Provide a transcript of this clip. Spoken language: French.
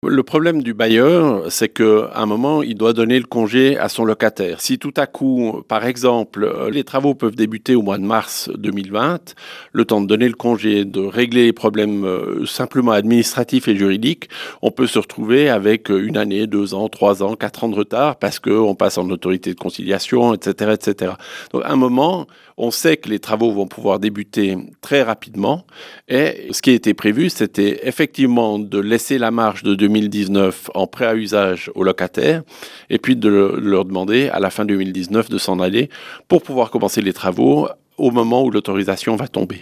Le problème du bailleur, c'est qu'à un moment, il doit donner le congé à son locataire. Si tout à coup, par exemple, les travaux peuvent débuter au mois de mars 2020, le temps de donner le congé, de régler les problèmes simplement administratifs et juridiques, on peut se retrouver avec une année, 2 ans, 3 ans, 4 ans de retard parce qu'on passe en autorité de conciliation, etc., etc. Donc, à un moment, on sait que les travaux vont pouvoir débuter très rapidement et ce qui était prévu, c'était effectivement de laisser la marge de 2019 en prêt à usage aux locataires et puis de leur demander à la fin 2019 de s'en aller pour pouvoir commencer les travaux au moment où l'autorisation va tomber.